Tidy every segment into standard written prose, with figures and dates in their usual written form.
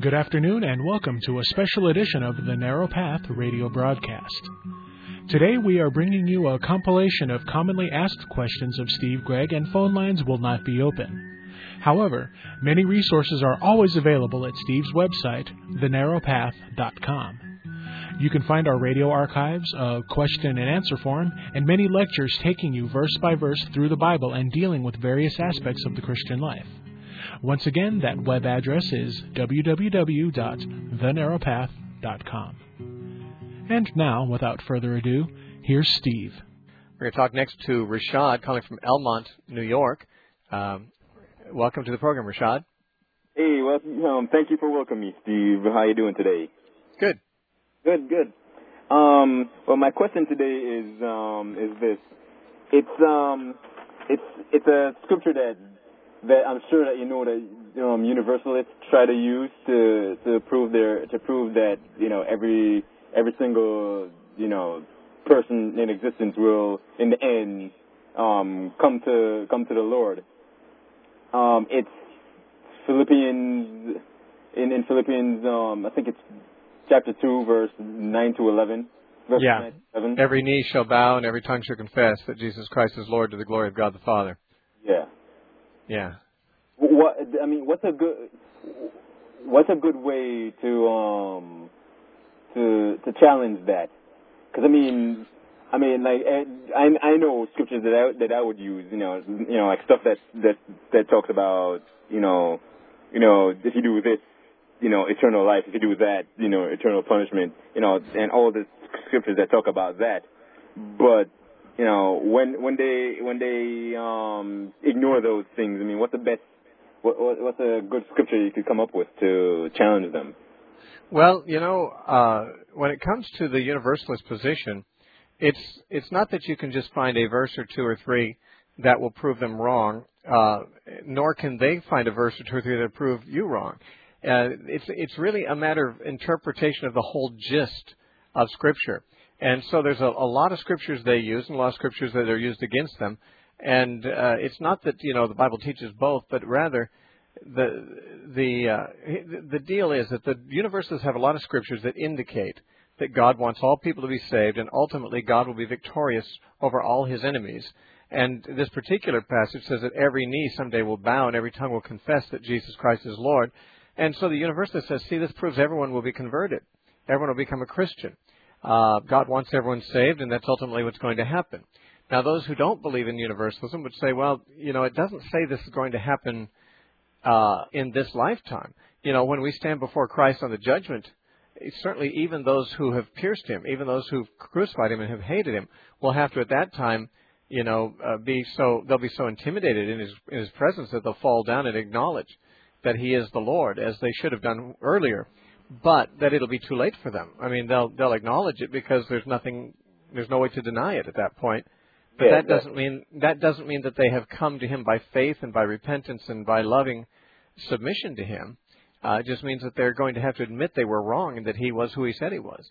Good afternoon and welcome to a special edition of the Narrow Path radio broadcast. Today we are bringing you a compilation of commonly asked questions of Steve Gregg, and phone lines will not be open. However, many resources are always available at Steve's website, thenarrowpath.com. You can find our radio archives, a question and answer forum, and many lectures taking you verse by verse through the Bible and dealing with various aspects of the Christian life. Once again, that web address is www.thenarrowpath.com. And now, without further ado, here's Steve. We're going to talk next to Rashad, calling from Elmont, New York. Welcome to the program, Rashad. Hey, well, thank you for welcoming me, Steve. How you doing today? Good. Good. Well, my question today is this. It's a scripture that I'm sure that you know that Universalists try to use to prove that every single person in existence will in the end come to the Lord. It's Philippians in Philippians I think it's chapter 2 verse 9 to 11. Verse 9 to 11. Every knee shall bow and every tongue shall confess that Jesus Christ is Lord, to the glory of God the Father. Yeah. What's a good way to challenge that? Because I know scriptures that I would use, like stuff that talks about, if you do this, eternal life. If you do that, eternal punishment. And all the scriptures that talk about that. But when they ignore those things, what's a good scripture you could come up with to challenge them? Well, when it comes to the Universalist position, it's not that you can just find a verse or two or three that will prove them wrong, nor can they find a verse or two or three that prove you wrong. It's really a matter of interpretation of the whole gist of Scripture. And so there's a lot of scriptures they use and a lot of scriptures that are used against them. And it's not that, the Bible teaches both, but rather the deal is that the Universalists have a lot of scriptures that indicate that God wants all people to be saved, and ultimately God will be victorious over all his enemies. And this particular passage says that every knee someday will bow and every tongue will confess that Jesus Christ is Lord. And so the Universalist says, see, this proves everyone will be converted. Everyone will become a Christian. God wants everyone saved, and that's ultimately what's going to happen. Now, those who don't believe in universalism would say, well, it doesn't say this is going to happen in this lifetime. When we stand before Christ on the judgment, certainly even those who have pierced him, even those who've crucified him and have hated him, will have to at that time, they'll be so intimidated in his presence that they'll fall down and acknowledge that he is the Lord, as they should have done earlier. But that it'll be too late for them. They'll acknowledge it because there's no way to deny it at that point. But that doesn't mean that they have come to him by faith and by repentance and by loving submission to him. It just means that they're going to have to admit they were wrong and that he was who he said he was.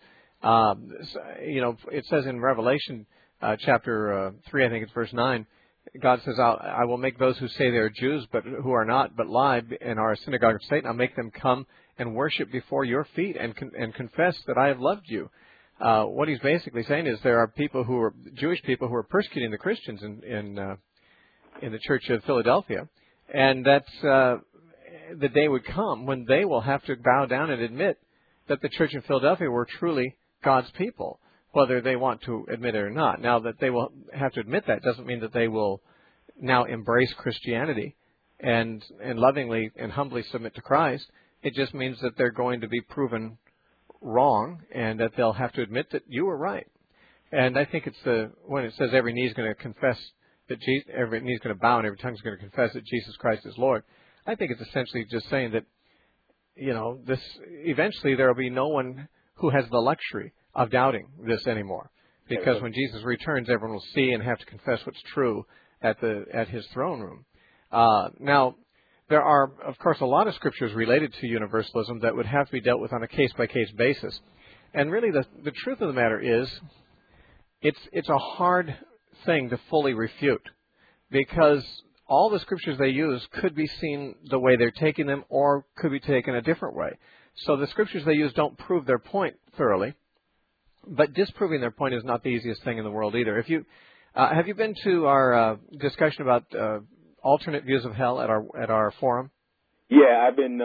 It says in Revelation chapter 3, I think it's verse 9, God says, I will make those who say they are Jews but who are not, but lie and are a synagogue of Satan, I'll make them come and worship before your feet and confess that I have loved you. What he's basically saying is there are Jewish people who are persecuting the Christians in the Church of Philadelphia, and that's the day would come when they will have to bow down and admit that the Church in Philadelphia were truly God's people, whether they want to admit it or not. Now, that they will have to admit that doesn't mean that they will now embrace Christianity and lovingly and humbly submit to Christ. It just means that they're going to be proven wrong and that they'll have to admit that you were right. And I think it's when it says every knee is going to confess that every knee is going to bow and every tongue is going to confess that Jesus Christ is Lord. I think it's essentially just saying that, this eventually there will be no one who has the luxury of doubting this anymore, because when Jesus returns, everyone will see and have to confess what's true at his throne room. Now, there are, of course, a lot of scriptures related to universalism that would have to be dealt with on a case-by-case basis. And really, the truth of the matter is, it's a hard thing to fully refute, because all the scriptures they use could be seen the way they're taking them or could be taken a different way. So the scriptures they use don't prove their point thoroughly, but disproving their point is not the easiest thing in the world either. If you have you been to our discussion about alternate views of hell at our forum? Yeah, I've been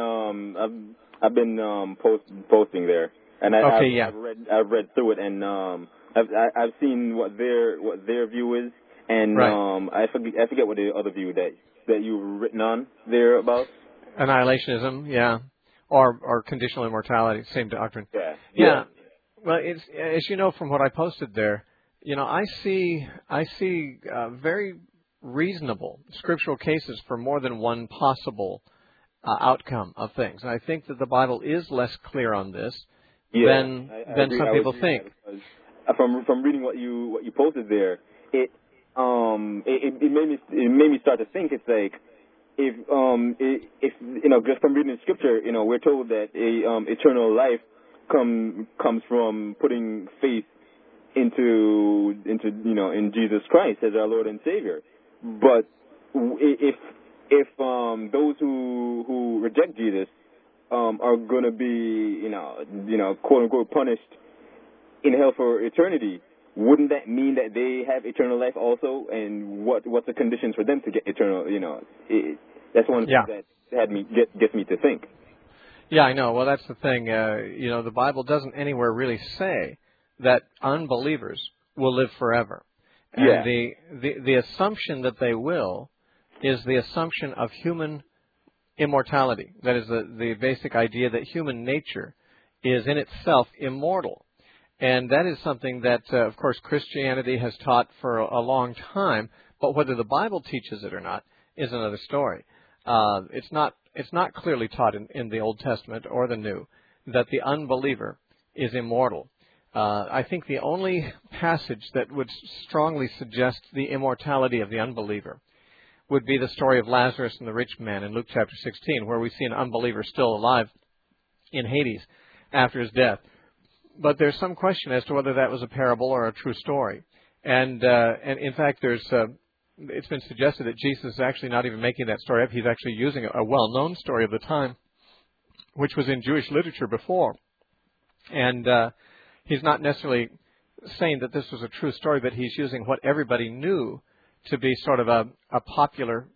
posting there, and I've read through it, and I've seen what their view is, and right. I forget what the other view that you've written on there about. Annihilationism, yeah, or conditional immortality, same doctrine. Yeah. Well, it's, as you know from what I posted there, I see very reasonable scriptural cases for more than one possible outcome of things, and I think that the Bible is less clear on this than some people think. From reading what you posted there, it made me start to think. It's like if just from reading the scripture, we're told that eternal life comes from putting faith into in Jesus Christ as our Lord and Savior. But if those who reject Jesus are going to be quote unquote punished in hell for eternity, wouldn't that mean that they have eternal life also? And what's the conditions for them to get eternal? That's one thing that gets me to think. Yeah, I know. Well, that's the thing. The Bible doesn't anywhere really say that unbelievers will live forever. And the assumption that they will is the assumption of human immortality. That is the basic idea that human nature is in itself immortal. And that is something that, of course, Christianity has taught for a long time. But whether the Bible teaches it or not is another story. It's not clearly taught in the Old Testament or the New that the unbeliever is immortal. I think the only passage that would strongly suggest the immortality of the unbeliever would be the story of Lazarus and the rich man in Luke chapter 16, where we see an unbeliever still alive in Hades after his death. But there's some question as to whether that was a parable or a true story. And in fact, it's been suggested that Jesus is actually not even making that story up. He's actually using a well-known story of the time, which was in Jewish literature before. And he's not necessarily saying that this was a true story, but he's using what everybody knew to be sort of a popular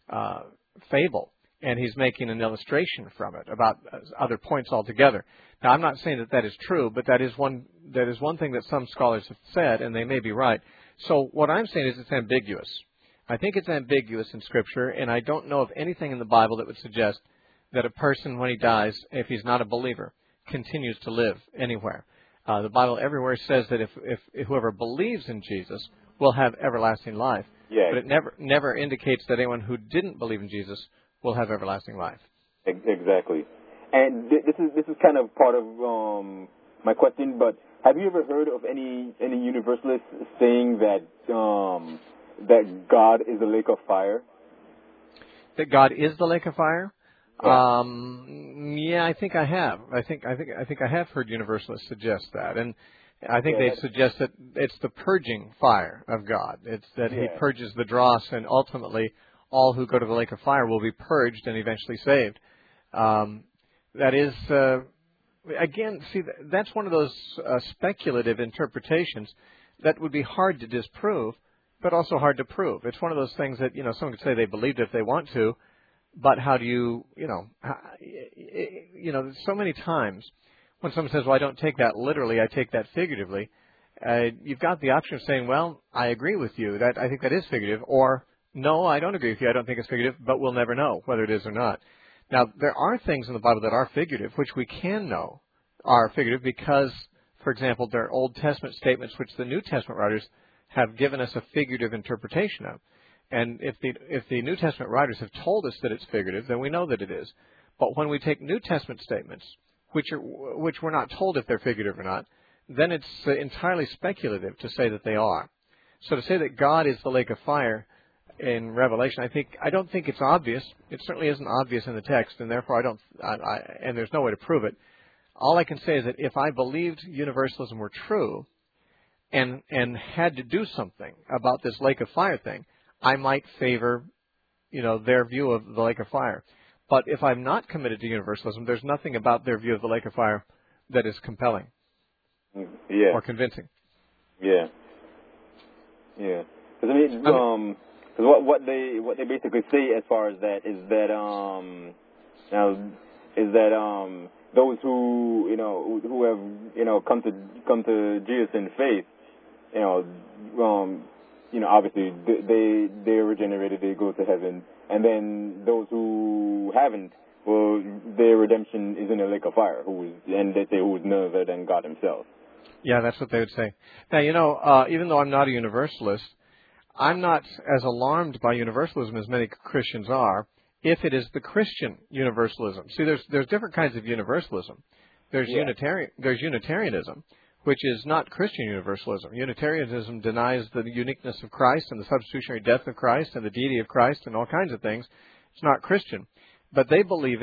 fable. And he's making an illustration from it about other points altogether. Now, I'm not saying that is true, but that is one thing that some scholars have said, and they may be right. So what I'm saying is it's ambiguous. I think it's ambiguous in Scripture, and I don't know of anything in the Bible that would suggest that a person, when he dies, if he's not a believer, continues to live anywhere. The Bible everywhere says that if whoever believes in Jesus will have everlasting life. Yeah. But it never indicates that anyone who didn't believe in Jesus will have everlasting life. Exactly. And this is kind of part of my question, but have you ever heard of any universalists saying that God is a lake of fire? That God is the lake of fire? Yeah. Yeah, I think I have. I think I have heard universalists suggest that, and I think they suggest that it's the purging fire of God. It's that He purges the dross, and ultimately all who go to the lake of fire will be purged and eventually saved. That is, again, see, that's one of those speculative interpretations that would be hard to disprove, but also hard to prove. It's one of those things that, someone could say they believed if they want to, but how do you, so many times when someone says, well, I don't take that literally, I take that figuratively, you've got the option of saying, well, I agree with you, that I think that is figurative, or no, I don't agree with you, I don't think it's figurative, but we'll never know whether it is or not. Now, there are things in the Bible that are figurative, which we can know are figurative because, for example, there are Old Testament statements which the New Testament writers have given us a figurative interpretation of. And if the New Testament writers have told us that it's figurative, then we know that it is. But when we take New Testament statements, which we're not told if they're figurative or not, then it's entirely speculative to say that they are. So to say that God is the lake of fire in Revelation, I don't think it's obvious. It certainly isn't obvious in the text, and therefore and there's no way to prove it. All I can say is that if I believed universalism were true and had to do something about this lake of fire thing, I might favor, their view of the lake of fire. But if I'm not committed to universalism, there's nothing about their view of the lake of fire that is compelling or convincing. Yeah. Yeah. Because I mean, cause what they basically say as far as that is that those who who have come to Jesus in faith, obviously they're regenerated, they go to heaven, and then those who haven't, well, their redemption is in a lake of fire, and they say who is none other than God Himself. Yeah, that's what they would say. Now, even though I'm not a universalist, I'm not as alarmed by universalism as many Christians are, if it is the Christian universalism. See, there's different kinds of universalism. There's Unitarianism, which is not Christian universalism. Unitarianism denies the uniqueness of Christ and the substitutionary death of Christ and the deity of Christ and all kinds of things. It's not Christian. But they believe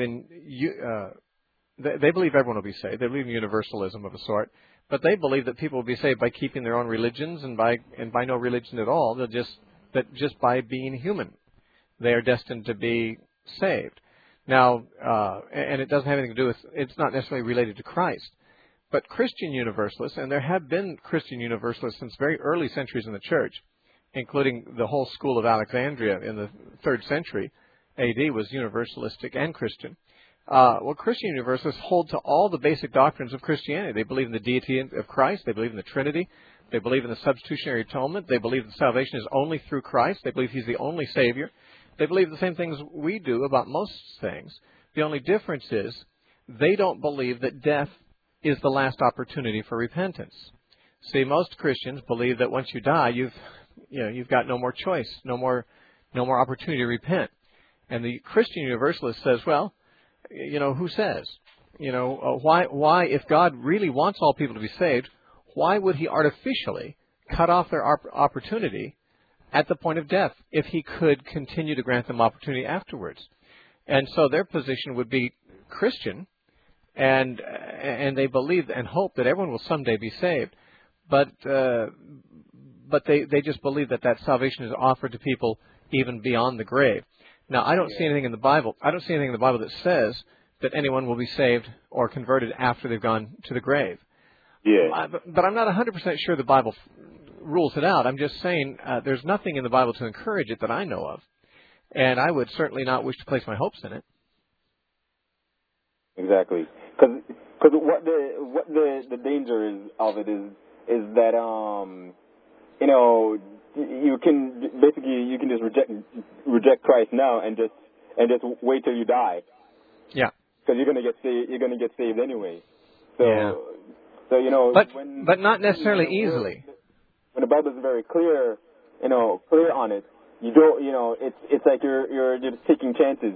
they believe everyone will be saved. They believe in universalism of a sort. But they believe that people will be saved by keeping their own religions and by no religion at all. Just by being human, they are destined to be saved. Now, and it doesn't have anything to do with, it's not necessarily related to Christ. But Christian universalists, and there have been Christian universalists since very early centuries in the church, including the whole school of Alexandria in the 3rd century AD was universalistic and Christian. Christian universalists hold to all the basic doctrines of Christianity. They believe in the deity of Christ. They believe in the Trinity. They believe in the substitutionary atonement. They believe that salvation is only through Christ. They believe He's the only Savior. They believe the same things we do about most things. The only difference is they don't believe that death is the last opportunity for repentance. See, most Christians believe that once you die, you've got no more choice, no more opportunity to repent. And the Christian universalist says, well, who says? Why, if God really wants all people to be saved, why would He artificially cut off their opportunity at the point of death if He could continue to grant them opportunity afterwards? And so their position would be Christian, and they believe and hope that everyone will someday be saved. But they just believe that salvation is offered to people even beyond the grave. Now, I don't see anything in the Bible. That says that anyone will be saved or converted after they've gone to the grave. Yeah. But I'm not 100% sure the Bible rules it out. I'm just saying there's nothing in the Bible to encourage it that I know of, and I would certainly not wish to place my hopes in it. Exactly, because what the danger of it is that you can just reject Christ now and just wait till you die. Yeah. Because you're gonna get saved anyway. So yeah. So but not necessarily easily. When the Bible is very clear on it, you don't it's like you're just taking chances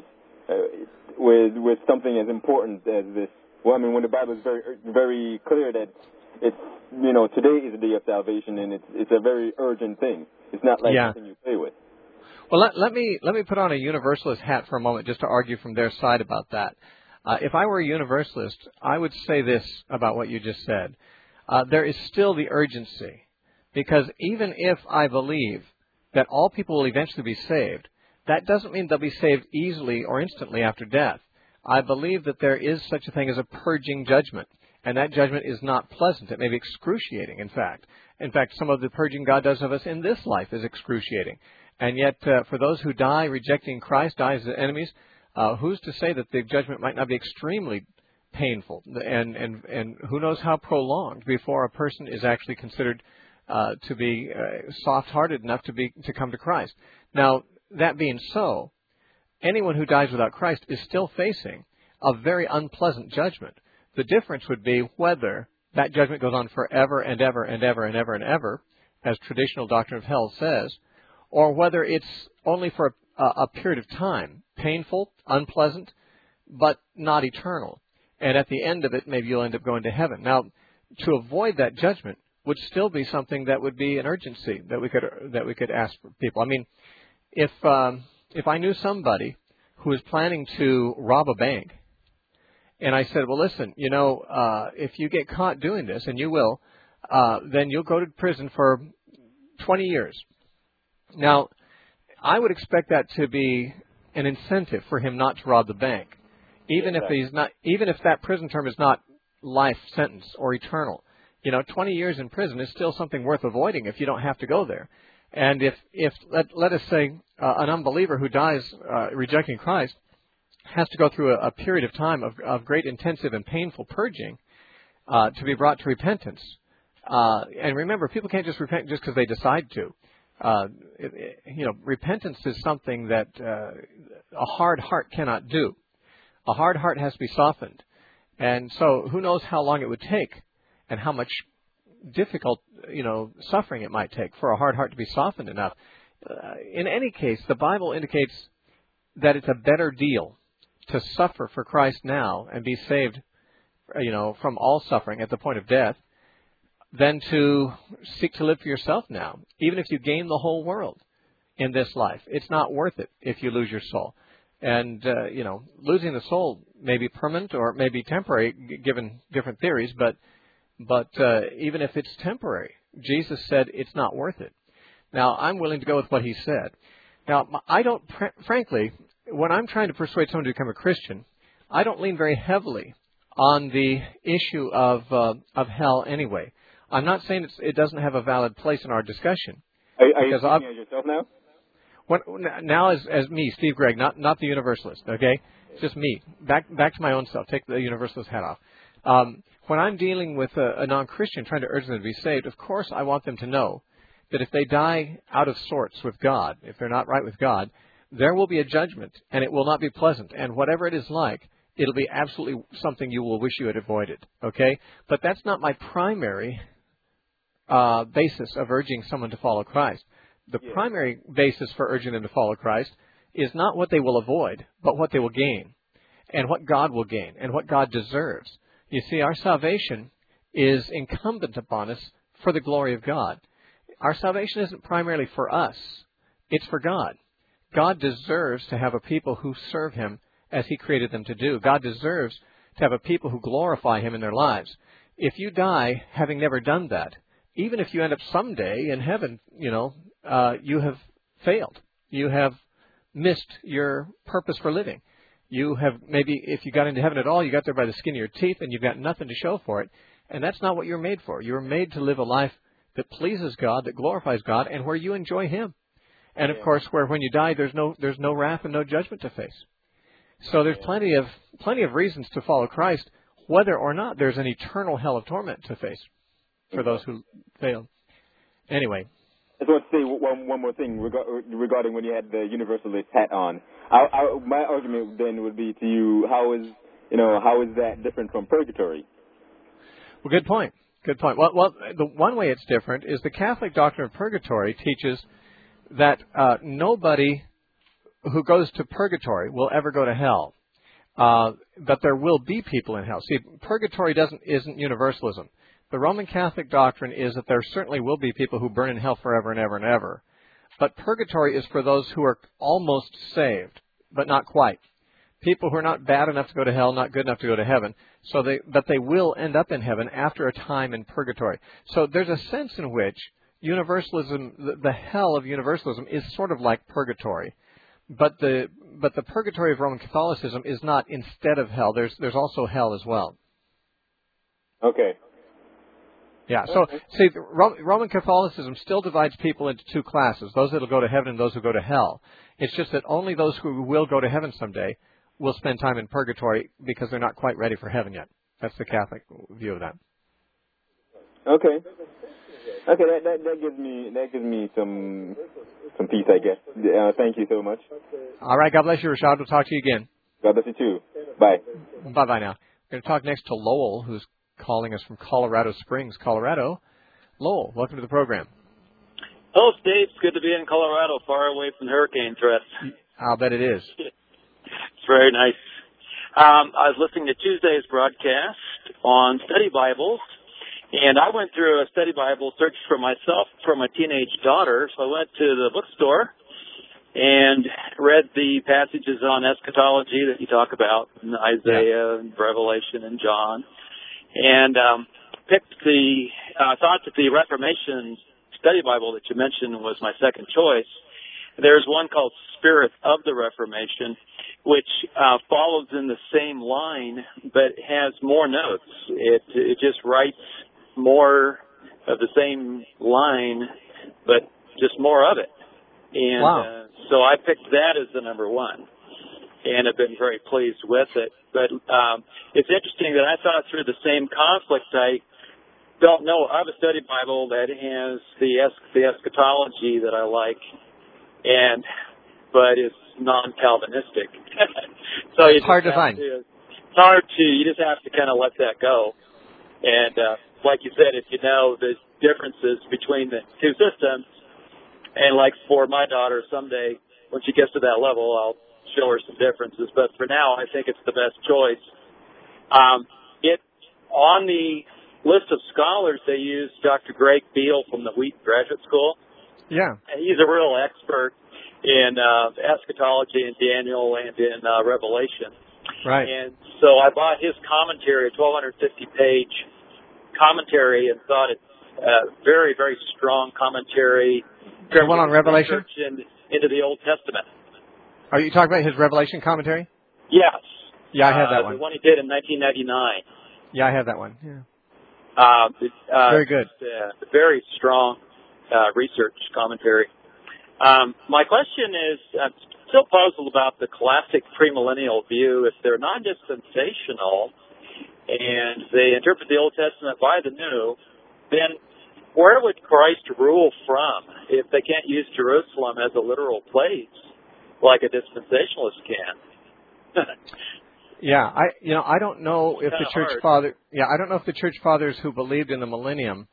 with something as important as this. Well, I mean, when the Bible is very very clear that it's today is the day of salvation, and it's a very urgent thing. It's not like something you play with. Well, let me put on a universalist hat for a moment just to argue from their side about that. If I were a universalist, I would say this about what you just said. There is still the urgency, because even if I believe that all people will eventually be saved, that doesn't mean they'll be saved easily or instantly after death. I believe that there is such a thing as a purging judgment. And that judgment is not pleasant. It may be excruciating, in fact. In fact, some of the purging God does of us in this life is excruciating. And yet, for those who die rejecting Christ, die as enemies, who's to say that the judgment might not be extremely painful? And who knows how prolonged before a person is actually considered to be soft-hearted enough to come to Christ. Now, that being so, anyone who dies without Christ is still facing a very unpleasant judgment. The difference would be whether that judgment goes on forever and ever and ever and ever and ever, as traditional doctrine of hell says, or whether it's only for a period of time, painful, unpleasant, but not eternal. And at the end of it, maybe you'll end up going to heaven. Now, to avoid that judgment would still be something that would be an urgency that we could ask for people. I mean, if I knew somebody who was planning to rob a bank, and I said, well, listen, if you get caught doing this, and you will, then you'll go to prison for 20 years. Now, I would expect that to be an incentive for him not to rob the bank, even if that prison term is not life sentence or eternal. 20 years in prison is still something worth avoiding if you don't have to go there. And if let us say an unbeliever who dies rejecting Christ has to go through a period of time of great intensive and painful purging to be brought to repentance. And remember, people can't just repent just because they decide to. Repentance is something that a hard heart cannot do. A hard heart has to be softened. And so who knows how long it would take and how much difficult, suffering it might take for a hard heart to be softened enough. In any case, the Bible indicates that it's a better deal to suffer for Christ now and be saved, from all suffering at the point of death than to seek to live for yourself now. Even if you gain the whole world in this life, it's not worth it if you lose your soul. And, losing the soul may be permanent or may be temporary, given different theories, but even if it's temporary, Jesus said it's not worth it. Now, I'm willing to go with what he said. Now, I don't, frankly, when I'm trying to persuade someone to become a Christian, I don't lean very heavily on the issue of hell anyway. I'm not saying it doesn't have a valid place in our discussion. Are you speaking as yourself now? Now as me, Steve Gregg, not the Universalist, okay? Just me. Back to my own self. Take the Universalist hat off. When I'm dealing with a non-Christian trying to urge them to be saved, of course I want them to know that if they die out of sorts with God, if they're not right with God, there will be a judgment, and it will not be pleasant. And whatever it is like, it'll be absolutely something you will wish you had avoided, okay? But that's not my primary basis of urging someone to follow Christ. The primary basis for urging them to follow Christ is not what they will avoid, but what they will gain, and what God will gain, and what God deserves. You see, our salvation is incumbent upon us for the glory of God. Our salvation isn't primarily for us. It's for God. God deserves to have a people who serve Him as He created them to do. God deserves to have a people who glorify Him in their lives. If you die having never done that, even if you end up someday in heaven, you have failed. You have missed your purpose for living. You have maybe, if you got into heaven at all, you got there by the skin of your teeth and you've got nothing to show for it. And that's not what you're made for. You were made to live a life that pleases God, that glorifies God, and where you enjoy Him. And of course, where when you die, there's no wrath and no judgment to face. So there's plenty of reasons to follow Christ, whether or not there's an eternal hell of torment to face for those who fail. Anyway. I just want to say one more thing regarding when you had the Universalist hat on. My argument then would be to you, how is that different from purgatory? Well, good point. Good point. Well, the one way it's different is the Catholic doctrine of purgatory teaches that nobody who goes to purgatory will ever go to hell, but there will be people in hell. See, purgatory isn't universalism. The Roman Catholic doctrine is that there certainly will be people who burn in hell forever and ever and ever. But purgatory is for those who are almost saved, but not quite. People who are not bad enough to go to hell, not good enough to go to heaven. But they will end up in heaven after a time in purgatory. So there's a sense in which universalism, the hell of universalism, is sort of like purgatory. But the purgatory of Roman Catholicism is not instead of hell. There's also hell as well. Okay. Yeah, so, see, Roman Catholicism still divides people into two classes, those that will go to heaven and those who go to hell. It's just that only those who will go to heaven someday will spend time in purgatory because they're not quite ready for heaven yet. That's the Catholic view of that. Okay. Okay, that gives me some peace, I guess. Thank you so much. All right, God bless you, Rashad. We'll talk to you again. God bless you too. Bye. Bye-bye now. We're going to talk next to Lowell, who's calling us from Colorado Springs, Colorado. Lowell, welcome to the program. Hello, Steve. It's good to be in Colorado, far away from the hurricane threat. I'll bet it is. It's very nice. I was listening to Tuesday's broadcast on study Bibles, and I went through a study Bible search for myself for my teenage daughter. So I went to the bookstore and read the passages on eschatology that you talk about in Isaiah and Revelation and John. And thought that the Reformation study Bible that you mentioned was my second choice. There's one called Spirit of the Reformation, which follows in the same line, but has more notes. It just writes more of the same line, but just more of it. And wow. So I picked that as the number one, and have been very pleased with it. But it's interesting that I thought through the same conflict. I don't know. I have a study Bible that has the eschatology that I like, but it's non-Calvinistic. So it's hard to find. It's hard to. You just have to kind of let that go. And like you said, if you know the differences between the two systems, and like for my daughter, someday when she gets to that level, I'll show her some differences. But for now, I think it's the best choice. On the list of scholars, they use Dr. Greg Beale from the Wheaton Graduate School. Yeah. And he's a real expert in eschatology in Daniel and in Revelation. Right. And so I bought his commentary, a 1,250-page commentary, and thought it's a very, very strong commentary. The one on Revelation? Into the Old Testament. Are you talking about his Revelation commentary? Yes. Yeah, I have that one. The one he did in 1999. Yeah, I have that one. Yeah. Very good. Very strong research commentary. My question is, I'm still puzzled about the classic premillennial view. If they're non-dispensational and they interpret the Old Testament by the New, then where would Christ rule from if they can't use Jerusalem as a literal place like a dispensationalist can? Yeah, I don't know if the church hard. I don't know if the church fathers who believed in the millennium,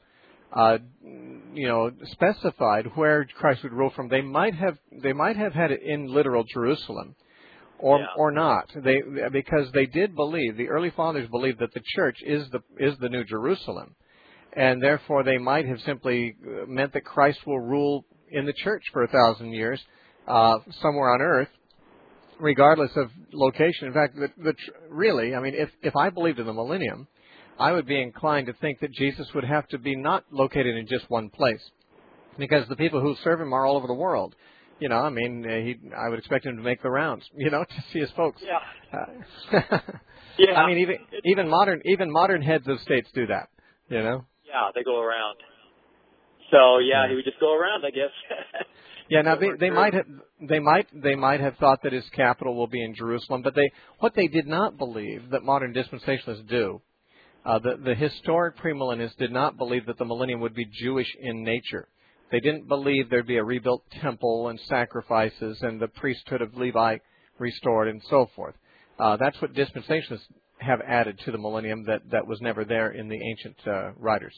specified where Christ would rule from. They might have had it in literal Jerusalem, or not. Because they did believe, the early fathers believed that the church is the New Jerusalem, and therefore they might have simply meant that Christ will rule in the church for 1,000 years, somewhere on earth, regardless of location. In fact, really, I mean, if I believed in the millennium, I would be inclined to think that Jesus would have to be not located in just one place, because the people who serve him are all over the world. I would expect him to make the rounds, to see his folks. Yeah. Yeah. I mean, even modern heads of states do that. Yeah, they go around. So he would just go around, I guess. Yeah. Now they might have thought that his capital will be in Jerusalem, but what they did not believe that modern dispensationalists do. The historic premillennialists did not believe that the millennium would be Jewish in nature. They didn't believe there'd be a rebuilt temple and sacrifices and the priesthood of Levi restored and so forth. That's what dispensationalists have added to the millennium that was never there in the ancient writers.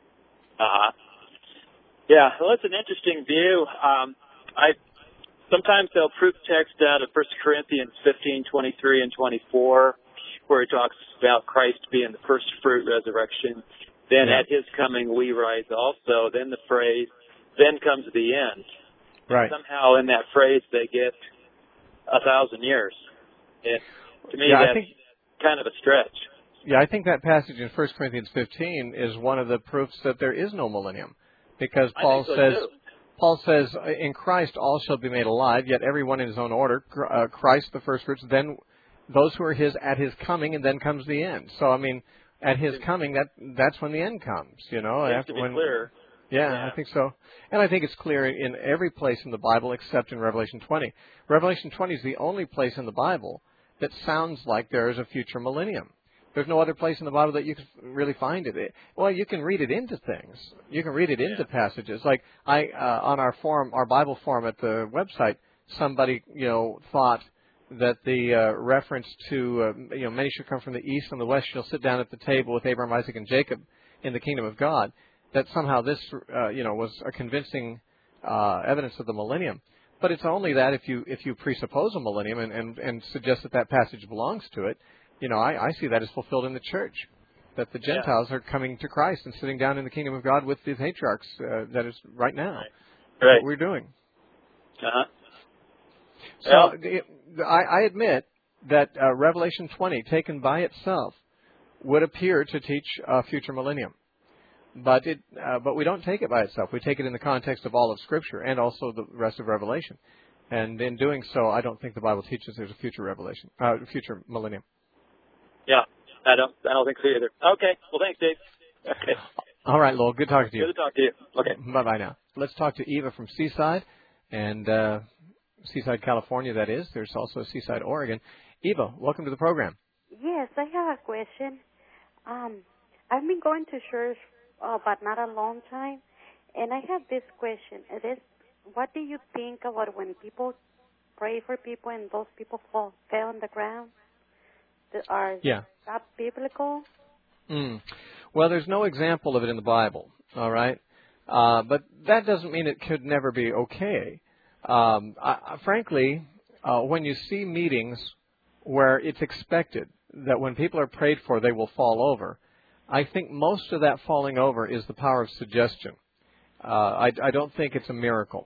Yeah, well, it's an interesting view. Sometimes they'll proof text out of 1 Corinthians 15:23 and 24, where he talks about Christ being the first fruit resurrection. Then at his coming we rise also. Then the phrase, then comes the end. Right. And somehow in that phrase they get 1,000 years. And to me that's kind of a stretch. Yeah, I think that passage in 1 Corinthians 15 is one of the proofs that there is no millennium. Because Paul says, in Christ all shall be made alive, yet every one in his own order, Christ the first fruits, then those who are his at his coming, and then comes the end. So, I mean, at his coming, that's when the end comes, Clear. Yeah, I think so. And I think it's clear in every place in the Bible except in Revelation 20. Revelation 20 is the only place in the Bible that sounds like there is a future millennium. There's no other place in the Bible that you can really find it. Well, you can read it into things. You can read it into passages. Like on our forum, our Bible forum at the website, somebody thought that the reference to many shall come from the east and the west shall sit down at the table with Abraham, Isaac, and Jacob in the kingdom of God. That somehow this was a convincing evidence of the millennium. But it's only that if you presuppose a millennium and suggest that passage belongs to it. I see that as fulfilled in the church, that the Gentiles are coming to Christ and sitting down in the kingdom of God with the patriarchs. That is right now. Right. What we're doing. So I admit that Revelation 20, taken by itself, would appear to teach a future millennium. but we don't take it by itself. We take it in the context of all of Scripture and also the rest of Revelation. And in doing so, I don't think the Bible teaches there's a future revelation, future millennium. Yeah, I don't think so either. Okay, well, thanks, Dave. Okay. All right, Lowell. Good talking to you. Good to talk to you. Okay. Bye-bye now. Let's talk to Eva from Seaside, and Seaside, California, that is. There's also Seaside, Oregon. Eva, welcome to the program. Yes, I have a question. I've been going to church, but not a long time, and I have this question. It is, what do you think about when people pray for people and those people fell on the ground? Are that biblical? Well, there's no example of it in the Bible, all right? But that doesn't mean it could never be okay. Frankly, when you see meetings where it's expected that when people are prayed for, they will fall over, I think most of that falling over is the power of suggestion. I don't think it's a miracle.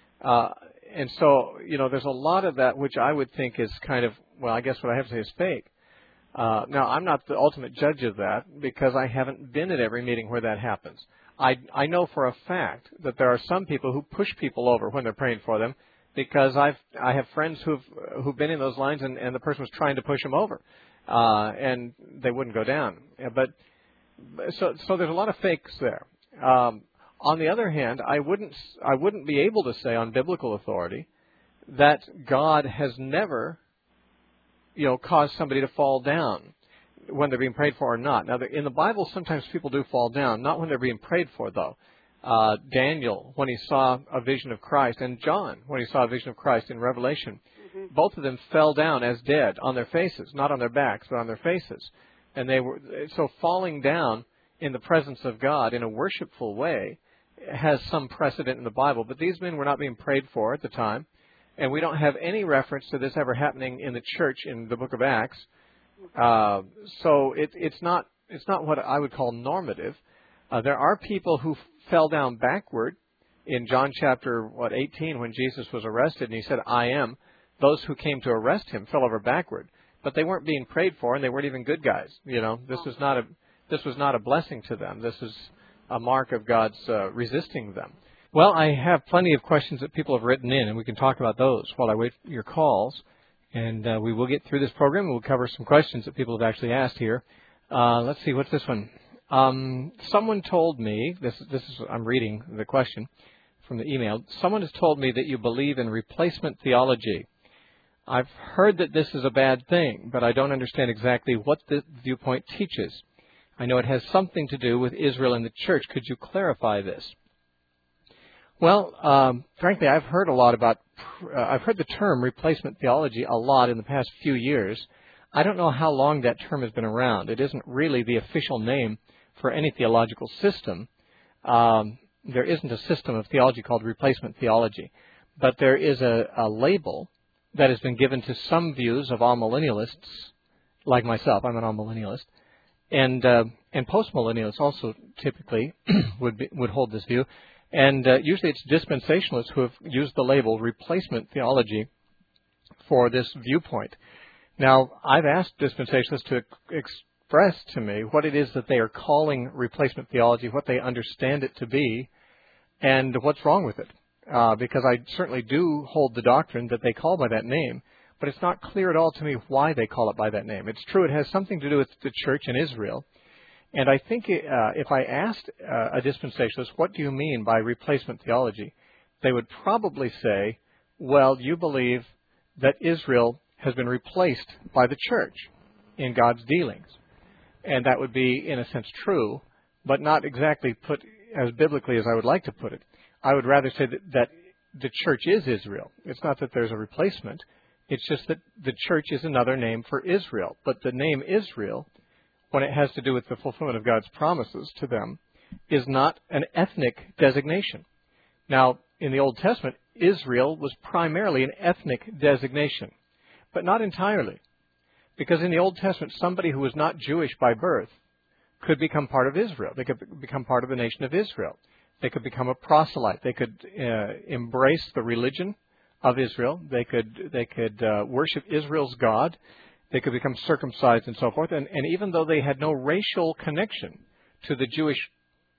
And so, there's a lot of that which I would think is kind of, well, I guess what I have to say is fake. Now, I'm not the ultimate judge of that because I haven't been at every meeting where that happens. I know for a fact that there are some people who push people over when they're praying for them because I have friends who've been in those lines and the person was trying to push them over, and they wouldn't go down. So there's a lot of fakes there. On the other hand, I wouldn't be able to say on biblical authority that God has never cause somebody to fall down when they're being prayed for or not. Now, in the Bible, sometimes people do fall down, not when they're being prayed for, though. Daniel, when he saw a vision of Christ, and John, when he saw a vision of Christ in Revelation, both of them fell down as dead on their faces, not on their backs, but on their faces. And so falling down in the presence of God in a worshipful way has some precedent in the Bible. But these men were not being prayed for at the time. And we don't have any reference to this ever happening in the church in the book of Acts. So it's not what I would call normative. There are people who fell down backward in John chapter 18 when Jesus was arrested and he said, "I am." Those who came to arrest him fell over backward, but they weren't being prayed for and they weren't even good guys. This was not a blessing to them. This is a mark of God's resisting them. Well, I have plenty of questions that people have written in, and we can talk about those while I wait for your calls. And we will get through this program. We'll cover some questions that people have actually asked here. Let's see, what's this one? Someone told me, I'm reading the question from the email. Someone has told me that you believe in replacement theology. I've heard that this is a bad thing, but I don't understand exactly what the viewpoint teaches. I know it has something to do with Israel and the church. Could you clarify this? Well, frankly, I've heard the term replacement theology a lot in the past few years. I don't know how long that term has been around. It isn't really the official name for any theological system. There isn't a system of theology called replacement theology. But there is a label that has been given to some views of amillennialists, like myself. I'm an amillennialist. And postmillennialists also typically would hold this view. And usually it's dispensationalists who have used the label replacement theology for this viewpoint. Now, I've asked dispensationalists to express to me what it is that they are calling replacement theology, what they understand it to be, and what's wrong with it. Because I certainly do hold the doctrine that they call by that name, but it's not clear at all to me why they call it by that name. It's true it has something to do with the church in Israel. And I think if I asked a dispensationalist, what do you mean by replacement theology, they would probably say, well, you believe that Israel has been replaced by the church in God's dealings. And that would be, in a sense, true, but not exactly put as biblically as I would like to put it. I would rather say that the church is Israel. It's not that there's a replacement. It's just that the church is another name for Israel. But the name Israel, when it has to do with the fulfillment of God's promises to them, is not an ethnic designation. Now, in the Old Testament, Israel was primarily an ethnic designation, but not entirely. Because in the Old Testament, somebody who was not Jewish by birth could become part of Israel. They could become part of the nation of Israel. They could become a proselyte. They could embrace the religion of Israel. They could worship Israel's God. They could become circumcised and so forth. And even though they had no racial connection to the Jewish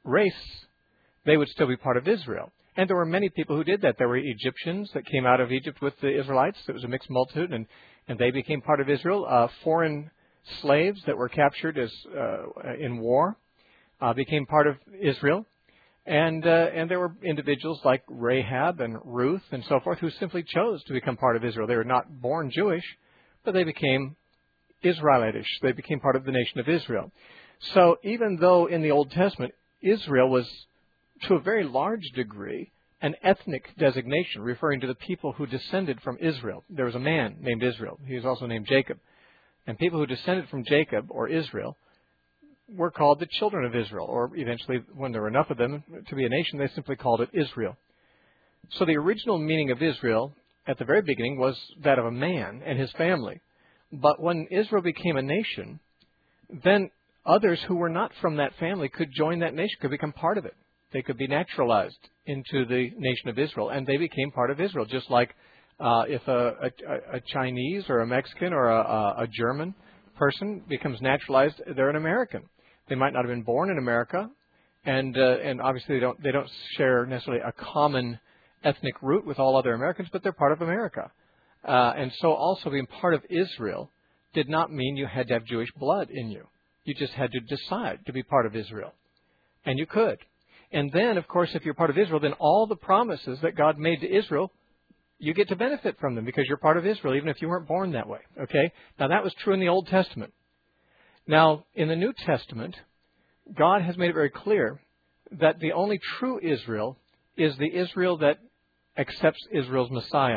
race, they would still be part of Israel. And there were many people who did that. There were Egyptians that came out of Egypt with the Israelites. It was a mixed multitude, and they became part of Israel. Foreign slaves that were captured in war became part of Israel. And there were individuals like Rahab and Ruth and so forth who simply chose to become part of Israel. They were not born Jewish, but they became Israelitish. They became part of the nation of Israel. So even though in the Old Testament, Israel was, to a very large degree, an ethnic designation referring to the people who descended from Israel. There was a man named Israel. He was also named Jacob. And people who descended from Jacob or Israel were called the children of Israel, or eventually, when there were enough of them to be a nation, they simply called it Israel. So the original meaning of Israel at the very beginning was that of a man and his family. But when Israel became a nation, then others who were not from that family could join that nation, could become part of it. They could be naturalized into the nation of Israel, and they became part of Israel, just like if a Chinese or a Mexican or a German person becomes naturalized, they're an American. They might not have been born in America, and obviously they don't share necessarily a common ethnic root with all other Americans, but they're part of America. And so also being part of Israel did not mean you had to have Jewish blood in you. You just had to decide to be part of Israel. And you could. And then, of course, if you're part of Israel, then all the promises that God made to Israel, you get to benefit from them because you're part of Israel, even if you weren't born that way. Okay? Now, that was true in the Old Testament. Now, in the New Testament, God has made it very clear that the only true Israel is the Israel that accepts Israel's Messiah.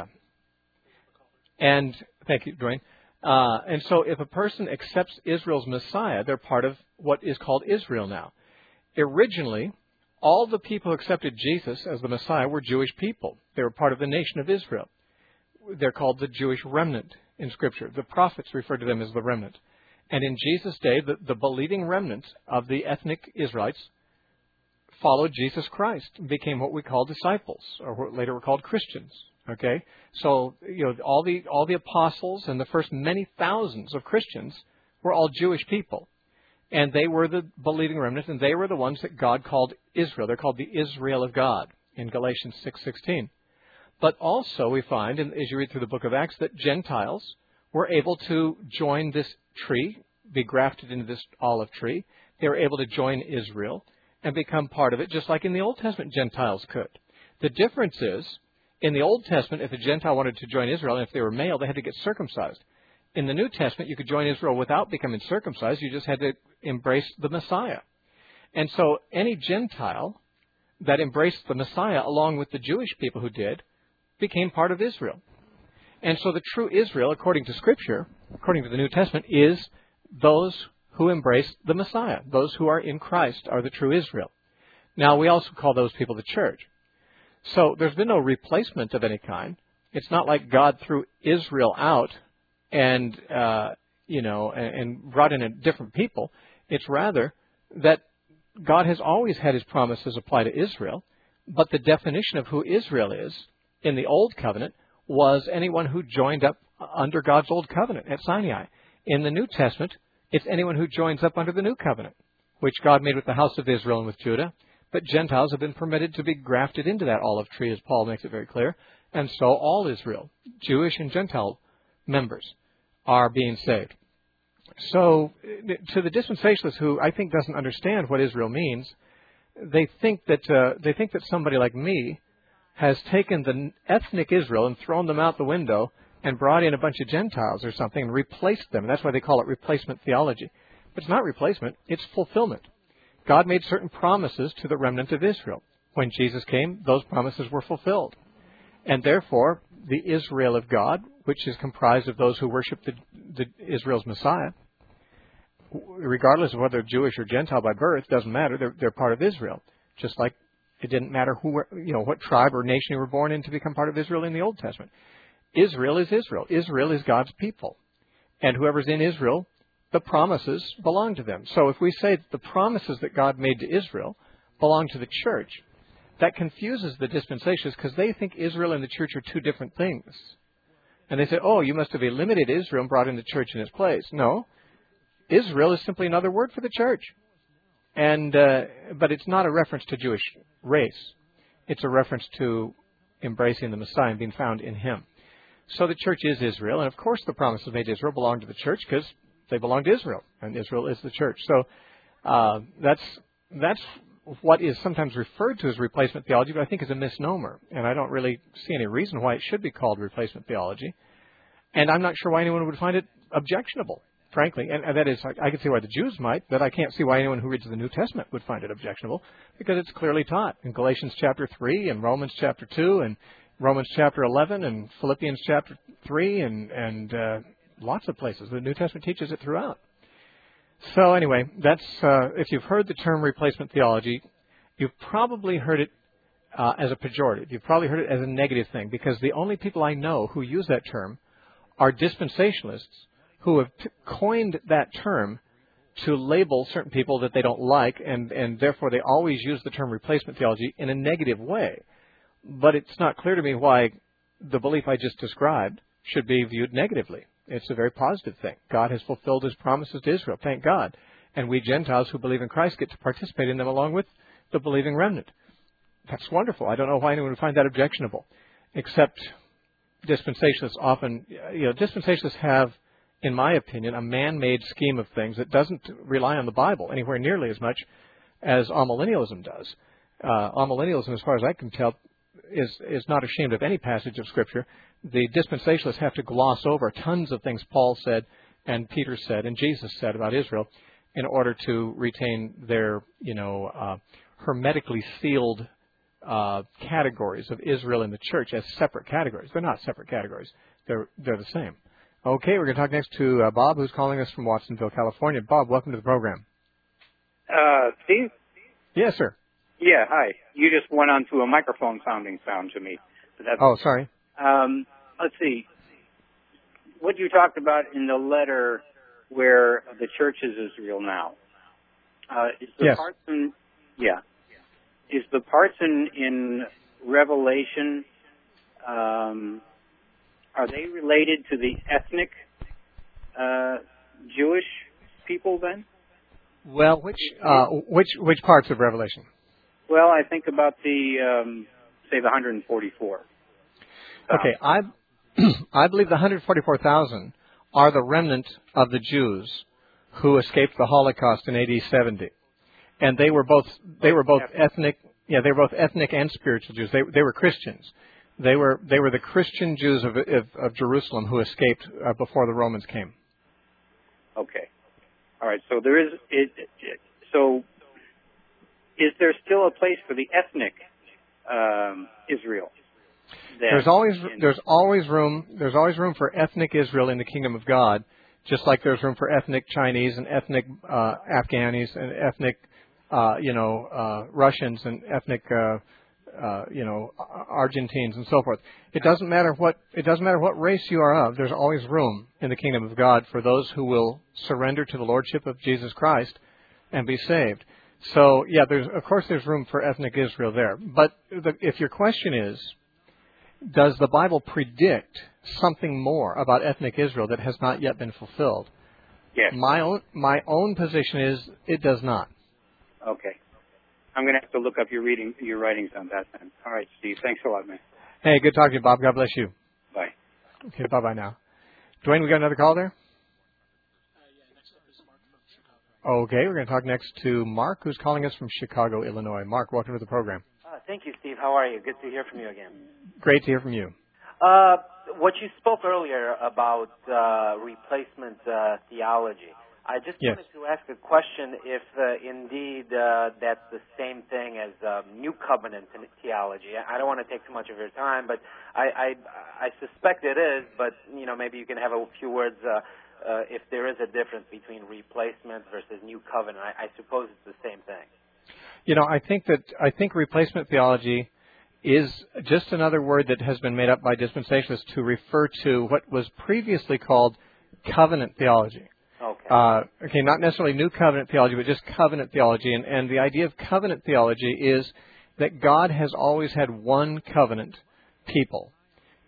And thank you, Dwayne. And so if a person accepts Israel's Messiah, they're part of what is called Israel now. Originally, all the people who accepted Jesus as the Messiah were Jewish people. They were part of the nation of Israel. They're called the Jewish remnant in Scripture. The prophets refer to them as the remnant. And in Jesus' day, the believing remnant of the ethnic Israelites followed Jesus Christ and became what we call disciples, or what later were called Christians. Okay? So, all the apostles and the first many thousands of Christians were all Jewish people. And they were the believing remnant, and they were the ones that God called Israel. They're called the Israel of God in Galatians 6:16. But also we find, as you read through the book of Acts, that Gentiles were able to join this tree, be grafted into this olive tree. They were able to join Israel and become part of it, just like in the Old Testament Gentiles could. The difference is, in the Old Testament, if a Gentile wanted to join Israel, and if they were male, they had to get circumcised. In the New Testament, you could join Israel without becoming circumcised. You just had to embrace the Messiah. And so any Gentile that embraced the Messiah, along with the Jewish people who did, became part of Israel. And so the true Israel, according to Scripture, according to the New Testament, is those who embrace the Messiah. Those who are in Christ are the true Israel. Now, we also call those people the church. So there's been no replacement of any kind. It's not like God threw Israel out and brought in a different people. It's rather that God has always had His promises apply to Israel, but the definition of who Israel is in the Old Covenant was anyone who joined up under God's Old Covenant at Sinai. In the New Testament, it's anyone who joins up under the New Covenant, which God made with the house of Israel and with Judah. But Gentiles have been permitted to be grafted into that olive tree, as Paul makes it very clear. And so all Israel, Jewish and Gentile members, are being saved. So to the dispensationalist who I think doesn't understand what Israel means, they think that somebody like me has taken the ethnic Israel and thrown them out the window and brought in a bunch of Gentiles or something and replaced them. And that's why they call it replacement theology. But it's not replacement, it's fulfillment. God made certain promises to the remnant of Israel. When Jesus came, those promises were fulfilled. And therefore, the Israel of God, which is comprised of those who worship the Israel's Messiah, regardless of whether Jewish or Gentile by birth, doesn't matter. They're part of Israel. Just like it didn't matter what tribe or nation you were born in to become part of Israel in the Old Testament. Israel is Israel. Israel is God's people. And whoever's in Israel, the promises belong to them. So if we say that the promises that God made to Israel belong to the church, that confuses the dispensationalists because they think Israel and the church are two different things. And they say, oh, you must have eliminated Israel and brought in the church in its place. No. Israel is simply another word for the church. But it's not a reference to Jewish race. It's a reference to embracing the Messiah and being found in Him. So the church is Israel, and of course the promises made to Israel belong to the church because they belong to Israel, and Israel is the church. So that's what is sometimes referred to as replacement theology, but I think is a misnomer, and I don't really see any reason why it should be called replacement theology. And I'm not sure why anyone would find it objectionable, frankly. And that is, I can see why the Jews might, but I can't see why anyone who reads the New Testament would find it objectionable, because it's clearly taught in Galatians chapter 3 and Romans chapter 2 and Romans chapter 11 and Philippians chapter 3 and lots of places. The New Testament teaches it throughout. So anyway, that's if you've heard the term replacement theology, you've probably heard it as a pejorative. You've probably heard it as a negative thing, because the only people I know who use that term are dispensationalists who have coined that term to label certain people that they don't like, and therefore they always use the term replacement theology in a negative way. But it's not clear to me why the belief I just described should be viewed negatively. It's a very positive thing. God has fulfilled His promises to Israel, thank God. And we Gentiles who believe in Christ get to participate in them along with the believing remnant. That's wonderful. I don't know why anyone would find that objectionable, except dispensationalists often, dispensationalists have, in my opinion, a man-made scheme of things that doesn't rely on the Bible anywhere nearly as much as amillennialism does. Amillennialism, as far as I can tell, is not ashamed of any passage of Scripture. The dispensationalists have to gloss over tons of things Paul said and Peter said and Jesus said about Israel in order to retain their, hermetically sealed categories of Israel in the church as separate categories. They're not separate categories. They're the same. Okay, we're going to talk next to Bob, who's calling us from Watsonville, California. Bob, welcome to the program. Steve? Yes, sir. Yeah, hi. You just went onto a microphone sounding sound to me. Oh, sorry. Let's see. What you talked about in the letter where the church is Israel now. Is the yes. parts in, yeah. Is the parts in Revelation, are they related to the ethnic Jewish people then? Well, which parts of Revelation? Well, I think about the 144. Okay, I believe the 144,000 are the remnant of the Jews who escaped the Holocaust in AD 70, and they were both ethnic. Yeah, they were both ethnic and spiritual Jews. They were Christians. They were the Christian Jews of Jerusalem who escaped before the Romans came. Okay, all right. So there is so. Is there still a place for the ethnic Israel? There's always room for ethnic Israel in the kingdom of God, just like there's room for ethnic Chinese and ethnic Afghanis and ethnic Russians and ethnic Argentines and so forth. It doesn't matter what race you are of. There's always room in the kingdom of God for those who will surrender to the lordship of Jesus Christ and be saved. So, yeah, there's room for ethnic Israel there. But if your question is, does the Bible predict something more about ethnic Israel that has not yet been fulfilled? Yes. My own position is it does not. Okay. I'm going to have to look up your writings on that then. All right, Steve. Thanks a lot, man. Hey, good talking to you, Bob. God bless you. Bye. Okay, bye-bye now. Dwayne, we got another call there? Okay, we're going to talk next to Mark, who's calling us from Chicago, Illinois. Mark, welcome to the program. Thank you, Steve. How are you? Good to hear from you again. Great to hear from you. What you spoke earlier about replacement theology, I just wanted to ask a question if indeed that's the same thing as New Covenant theology. I don't want to take too much of your time, but I suspect it is, but maybe you can have a few words if there is a difference between replacement versus New Covenant. I suppose it's the same thing. I think replacement theology is just another word that has been made up by dispensationalists to refer to what was previously called covenant theology. Okay. Not necessarily New Covenant theology, but just covenant theology. And the idea of covenant theology is that God has always had one covenant people.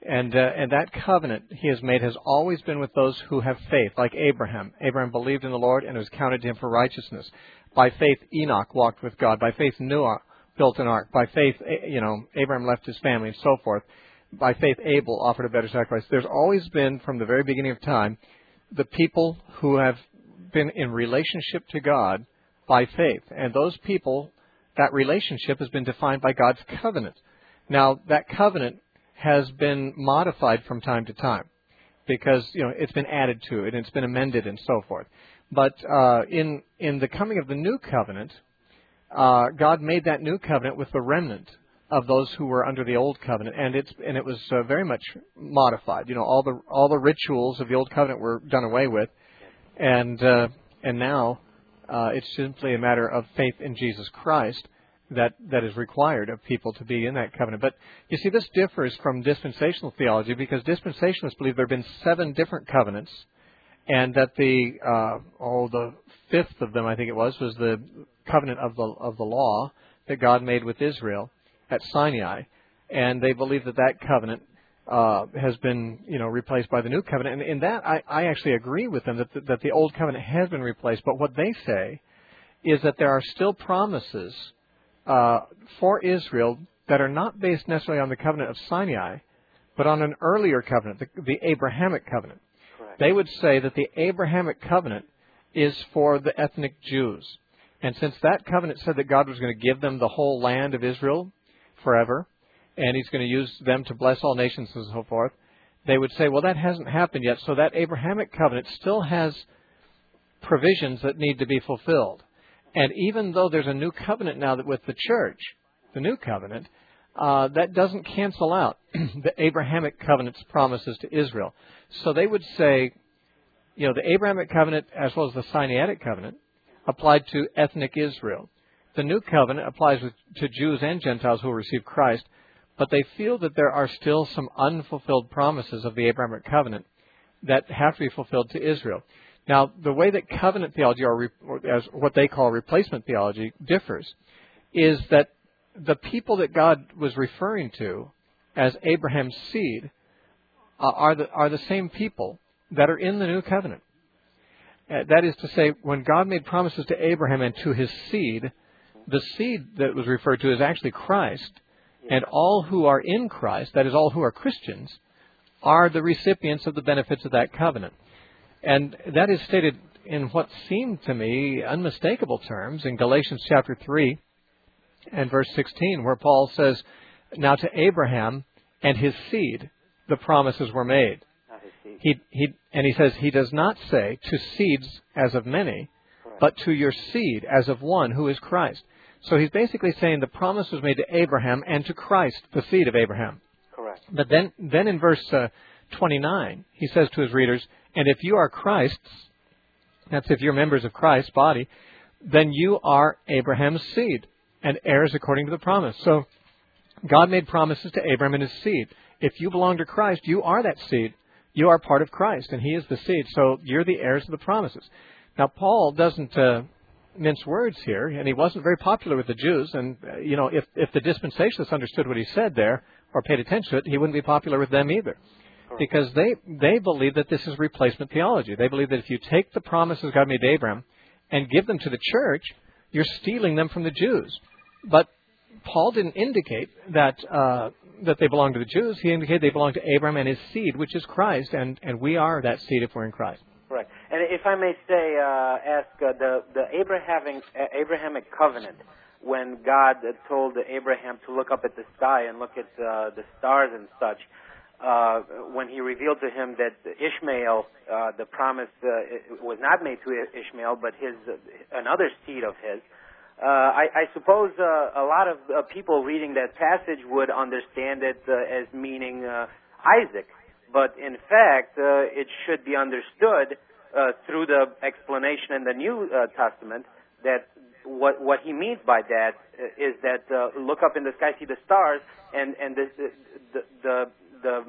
And that covenant He has made has always been with those who have faith, like Abraham. Abraham believed in the Lord, and it was counted to him for righteousness. By faith, Enoch walked with God. By faith, Noah built an ark. By faith, Abraham left his family and so forth. By faith, Abel offered a better sacrifice. There's always been, from the very beginning of time, the people who have been in relationship to God by faith. And those people, that relationship has been defined by God's covenant. Now, that covenant has been modified from time to time because, it's been added to it and it's been amended and so forth. But in the coming of the new covenant, God made that new covenant with the remnant of those who were under the old covenant, and it was very much modified. All the rituals of the old covenant were done away with, and now it's simply a matter of faith in Jesus Christ that is required of people to be in that covenant. But you see, this differs from dispensational theology because dispensationalists believe there have been 7 different covenants, and that the fifth of them, I think it was the covenant of the law that God made with Israel at Sinai, and they believe that covenant has been, replaced by the new covenant. And in that, I actually agree with them that the old covenant has been replaced. But what they say is that there are still promises for Israel that are not based necessarily on the covenant of Sinai, but on an earlier covenant, the Abrahamic covenant. Correct. They would say that the Abrahamic covenant is for the ethnic Jews. And since that covenant said that God was going to give them the whole land of Israel forever, and He's going to use them to bless all nations and so forth, they would say, well, that hasn't happened yet. So that Abrahamic covenant still has provisions that need to be fulfilled. And even though there's a new covenant now with the church, the new covenant, that doesn't cancel out the Abrahamic covenant's promises to Israel. So they would say, the Abrahamic covenant as well as the Sinaitic covenant applied to ethnic Israel. The new covenant applies to Jews and Gentiles who will receive Christ, but they feel that there are still some unfulfilled promises of the Abrahamic covenant that have to be fulfilled to Israel. Now, the way that covenant theology, or as what they call replacement theology, differs is that the people that God was referring to as Abraham's seed are the same people that are in the new covenant. That is to say, when God made promises to Abraham and to his seed, the seed that was referred to is actually Christ. And all who are in Christ, that is, all who are Christians, are the recipients of the benefits of that covenant. And that is stated in what seemed to me unmistakable terms in Galatians chapter 3 and verse 16, where Paul says, now to Abraham and his seed the promises were made. He says, he does not say to seeds as of many, but to your seed as of one who is Christ. So he's basically saying the promise was made to Abraham and to Christ, the seed of Abraham. Correct. But then in verse 29, he says to his readers, and if you are Christ's, that's if you're members of Christ's body, then you are Abraham's seed and heirs according to the promise. So God made promises to Abraham and his seed. If you belong to Christ, you are that seed. You are part of Christ, and He is the seed. So you're the heirs of the promises. Now, Paul doesn't mince words here, and he wasn't very popular with the Jews. And, if the dispensationalists understood what he said there or paid attention to it, he wouldn't be popular with them either. Because they believe that this is replacement theology. They believe that if you take the promises God made to Abraham and give them to the church, you're stealing them from the Jews. But Paul didn't indicate that they belong to the Jews. He indicated they belong to Abraham and his seed, which is Christ, and we are that seed if we're in Christ. Right. And if I may say, ask the Abrahamic covenant, when God told Abraham to look up at the sky and look at the stars and such, when He revealed to him that Ishmael, the promise was not made to Ishmael, but another seed of his. I suppose a lot of people reading that passage would understand it as meaning Isaac, but in fact, it should be understood through the explanation in the New Testament that what he means by that is that look up in the sky, see the stars, and the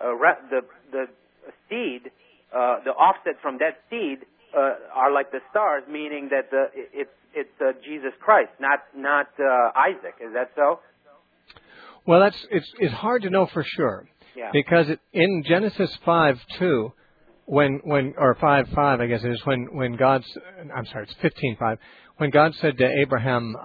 seed, the offset from that seed are like the stars, meaning that it's Jesus Christ, not Isaac. Is that so? Well, it's hard to know for sure. Yeah. Because in Genesis 5:2, or 5:5, I guess it is, when God's, I'm sorry, it's 15:5, when God said to Abraham,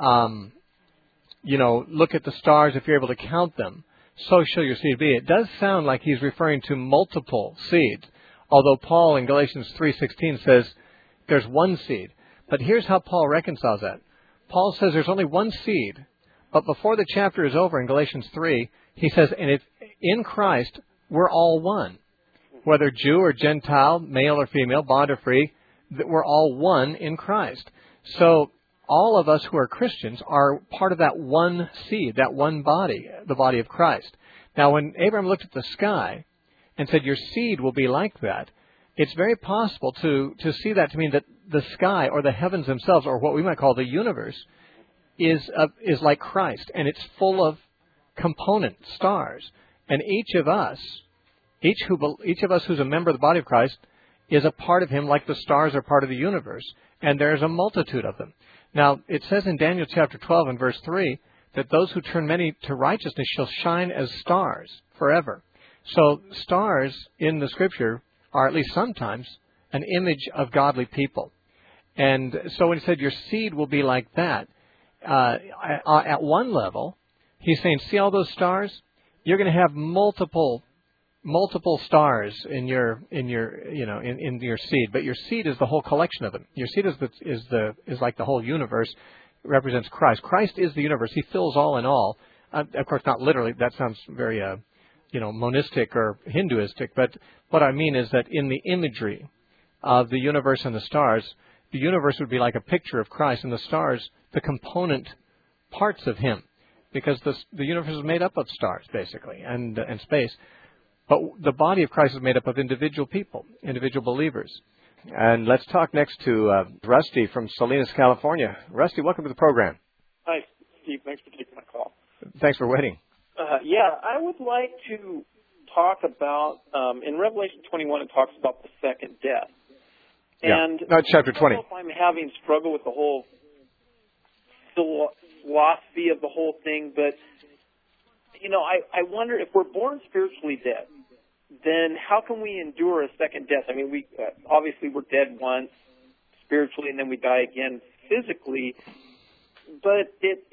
look at the stars, if you're able to count them, so shall your seed be. It does sound like he's referring to multiple seeds, although Paul in Galatians 3:16 says there's one seed. But here's how Paul reconciles that. Paul says there's only one seed, but before the chapter is over in Galatians 3, he says, and if in Christ we're all one, whether Jew or Gentile, male or female, bond or free, that we're all one in Christ. So all of us who are Christians are part of that one seed, that one body, the body of Christ. Now, when Abraham looked at the sky and said, your seed will be like that, it's very possible to see that to mean that the sky or the heavens themselves, or what we might call the universe, is like Christ, and it's full of component stars. And each of us who's a member of the body of Christ is a part of him, like the stars are part of the universe. And there's a multitude of them. Now, it says in Daniel chapter 12 and verse 3 that those who turn many to righteousness shall shine as stars forever. So stars in the Scripture are, at least sometimes, an image of godly people. And so when he said your seed will be like that, at one level, he's saying, see all those stars? You're going to have multiple stars in your seed, but your seed is the whole collection of them. Your seed is like the whole universe. It represents Christ. Christ is the universe. He fills all in all. Of course, not literally. That sounds very monistic or Hinduistic. But what I mean is that in the imagery of the universe and the stars, the universe would be like a picture of Christ, and the stars, the component parts of Him, because the universe is made up of stars basically and space. But the body of Christ is made up of individual people, individual believers. And let's talk next to Rusty from Salinas, California. Rusty, welcome to the program. Hi, Steve. Thanks for taking my call. Thanks for waiting. I would like to talk about, in Revelation 21, it talks about the second death. And no, chapter 20. I don't know if I'm having struggle with the whole philosophy of the whole thing, but, I wonder if we're born spiritually dead, then how can we endure a second death? I mean, obviously we're dead once spiritually, and then we die again physically. But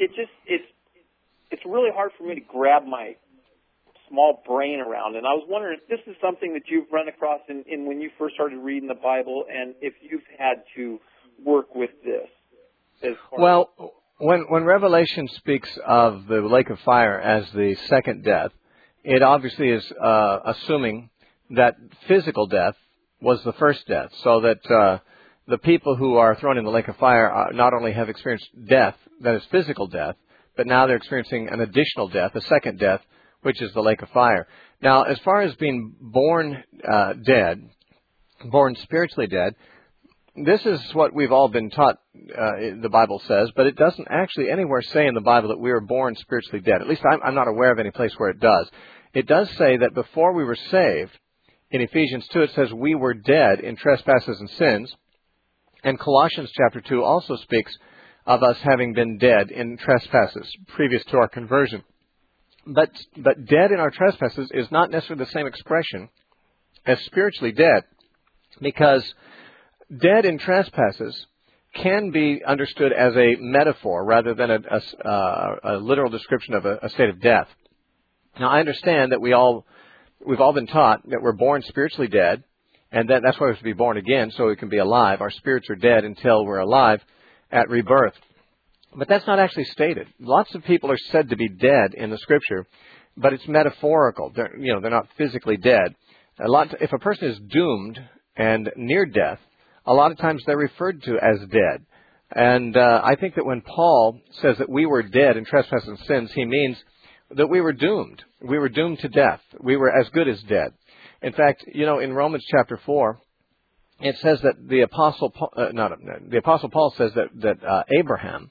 it's really hard for me to grab my small brain around. And I was wondering if this is something that you've run across in when you first started reading the Bible, and if you've had to work with this. Well, when Revelation speaks of the lake of fire as the second death, it obviously is assuming that physical death was the first death, so that the people who are thrown in the lake of fire not only have experienced death, that is physical death, but now they're experiencing an additional death, a second death, which is the lake of fire. Now, as far as being born dead, born spiritually dead, this is what we've all been taught, the Bible says, but it doesn't actually anywhere say in the Bible that we are born spiritually dead. At least I'm not aware of any place where it does. It does say that before we were saved, in Ephesians 2, it says we were dead in trespasses and sins. And Colossians chapter 2 also speaks of us having been dead in trespasses previous to our conversion. But dead in our trespasses is not necessarily the same expression as spiritually dead, because dead in trespasses can be understood as a metaphor rather than a literal description of a state of death. Now, I understand that we've all been taught that we're born spiritually dead, and that's why we have to be born again, so we can be alive. Our spirits are dead until we're alive at rebirth. But that's not actually stated. Lots of people are said to be dead in the Scripture, but it's metaphorical. They're not physically dead. If a person is doomed and near death, a lot of times they're referred to as dead. And I think that when Paul says that we were dead in trespasses and sins, he means that we were doomed. We were doomed to death. We were as good as dead. In fact, in Romans chapter 4, it says that the Apostle Paul says that Abraham,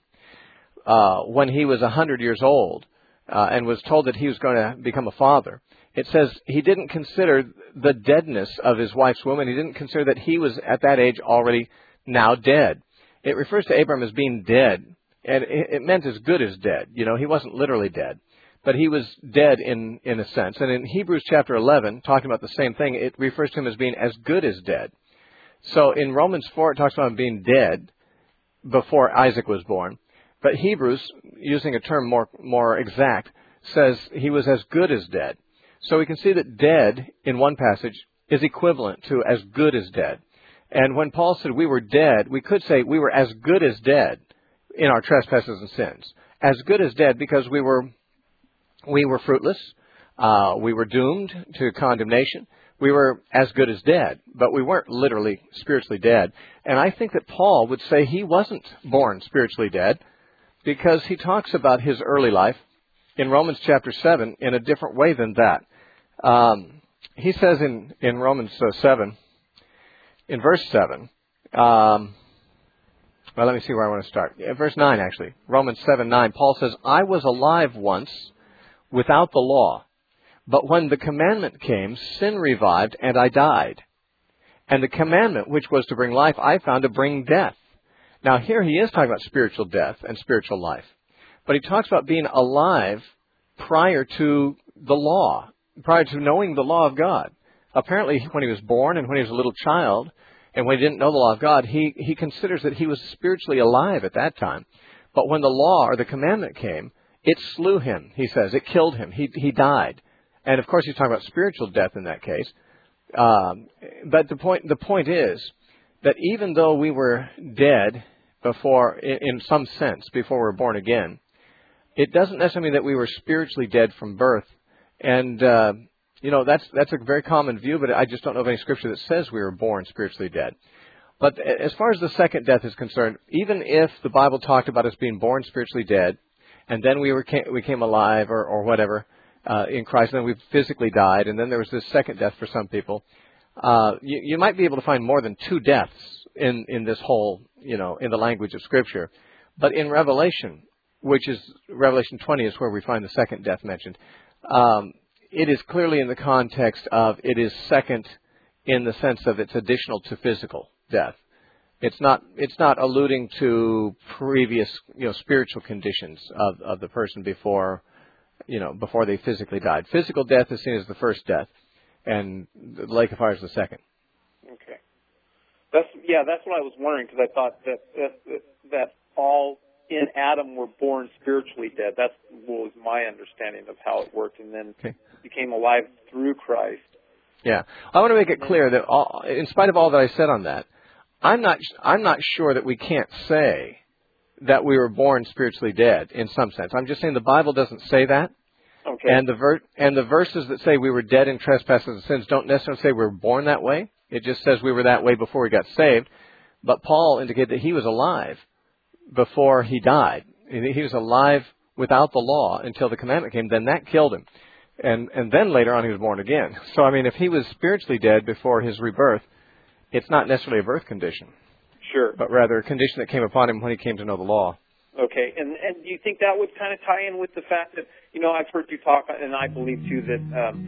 when he was 100 years old and was told that he was going to become a father, it says he didn't consider the deadness of his wife's womb. He didn't consider that he was at that age already now dead. It refers to Abraham as being dead, and it meant as good as dead. He wasn't literally dead. but he was dead in a sense. And in Hebrews chapter 11, talking about the same thing, it refers to him as being as good as dead. So in Romans 4, it talks about him being dead before Isaac was born. But Hebrews, using a term more exact, says he was as good as dead. So we can see that dead in one passage is equivalent to as good as dead. And when Paul said we were dead, we could say we were as good as dead in our trespasses and sins. As good as dead because we were fruitless. We were doomed to condemnation. We were as good as dead, but we weren't literally spiritually dead. And I think that Paul would say he wasn't born spiritually dead because he talks about his early life in Romans chapter 7 in a different way than that. He says in Romans 7, in verse 7, well, let me see where I want to start. Verse 9, actually. Romans 7:9. Paul says, I was alive once without the law, but when the commandment came, sin revived, and I died. And the commandment, which was to bring life, I found to bring death. Now, here he is talking about spiritual death and spiritual life. But he talks about being alive prior to the law, prior to knowing the law of God. Apparently, when he was born and when he was a little child, and when he didn't know the law of God, he considers that he was spiritually alive at that time. But when the law or the commandment came, it slew him, he says. It killed him. He died. And, of course, he's talking about spiritual death in that case. But the point is that even though we were dead before, in some sense, before we were born again, it doesn't necessarily mean that we were spiritually dead from birth. And that's a very common view, but I just don't know of any scripture that says we were born spiritually dead. But as far as the second death is concerned, even if the Bible talked about us being born spiritually dead, and then we came alive or whatever in Christ, and then we physically died, and then there was this second death for some people, you might be able to find more than two deaths in this whole, in the language of Scripture. But in Revelation, which is Revelation 20 is where we find the second death mentioned, it is clearly in the context of it is second in the sense of it's additional to physical death. It's not alluding to previous, spiritual conditions of the person before they physically died. Physical death is seen as the first death, and the lake of fire is the second. Okay. That's what I was wondering, because I thought that all in Adam were born spiritually dead. That was my understanding of how it worked, and then became alive through Christ. Yeah, I want to make it clear that in spite of all that I said on that, I'm not sure that we can't say that we were born spiritually dead in some sense. I'm just saying the Bible doesn't say that. Okay. And the verses that say we were dead in trespasses and sins don't necessarily say we were born that way. It just says we were that way before we got saved. But Paul indicated that he was alive before he died. He was alive without the law until the commandment came. Then that killed him. And then later on he was born again. So, I mean, if he was spiritually dead before his rebirth, it's not necessarily a birth condition. Sure. But rather a condition that came upon him when he came to know the law. Okay. And do you think that would kind of tie in with the fact that, I've heard you talk, and I believe too that,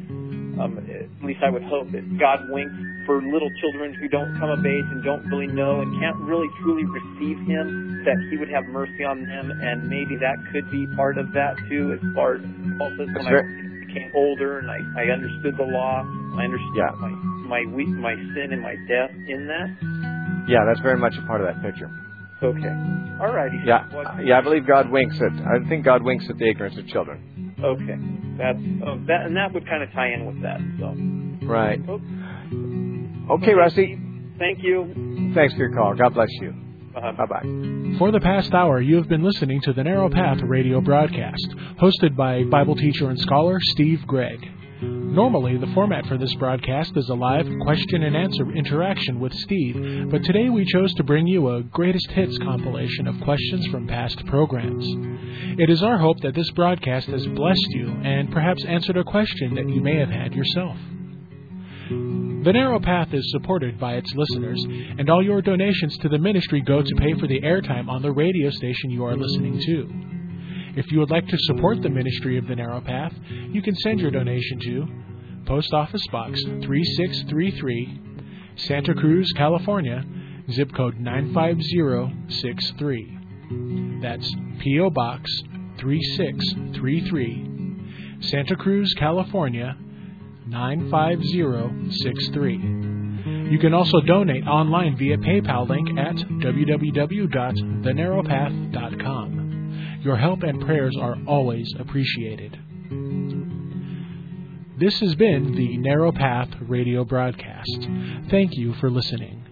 at least I would hope that God winks for little children who don't come of age and don't really know and can't really truly receive Him, that He would have mercy on them, and maybe that could be part of that too, as far as Paul says, when I became older and I understood the law, I understood my sin and my death in that. Yeah, that's very much a part of that picture. Okay. All righty. Yeah, I believe God winks I think God winks at the ignorance of children. Okay. That would kind of tie in with that. So. Right. Okay, Rusty. Thank you. Thanks for your call. God bless you. Bye-bye. For the past hour, you have been listening to the Narrow Path radio broadcast, hosted by Bible teacher and scholar Steve Gregg. Normally, the format for this broadcast is a live question and answer interaction with Steve, but today we chose to bring you a greatest hits compilation of questions from past programs. It is our hope that this broadcast has blessed you and perhaps answered a question that you may have had yourself. The Narrow Path is supported by its listeners, and all your donations to the ministry go to pay for the airtime on the radio station you are listening to. If you would like to support the ministry of the Narrow Path, you can send your donation to Post Office Box 3633, Santa Cruz, California, zip code 95063. That's P.O. Box 3633, Santa Cruz, California, 95063. You can also donate online via PayPal link at www.thenarrowpath.com. Your help and prayers are always appreciated. This has been the Narrow Path radio broadcast. Thank you for listening.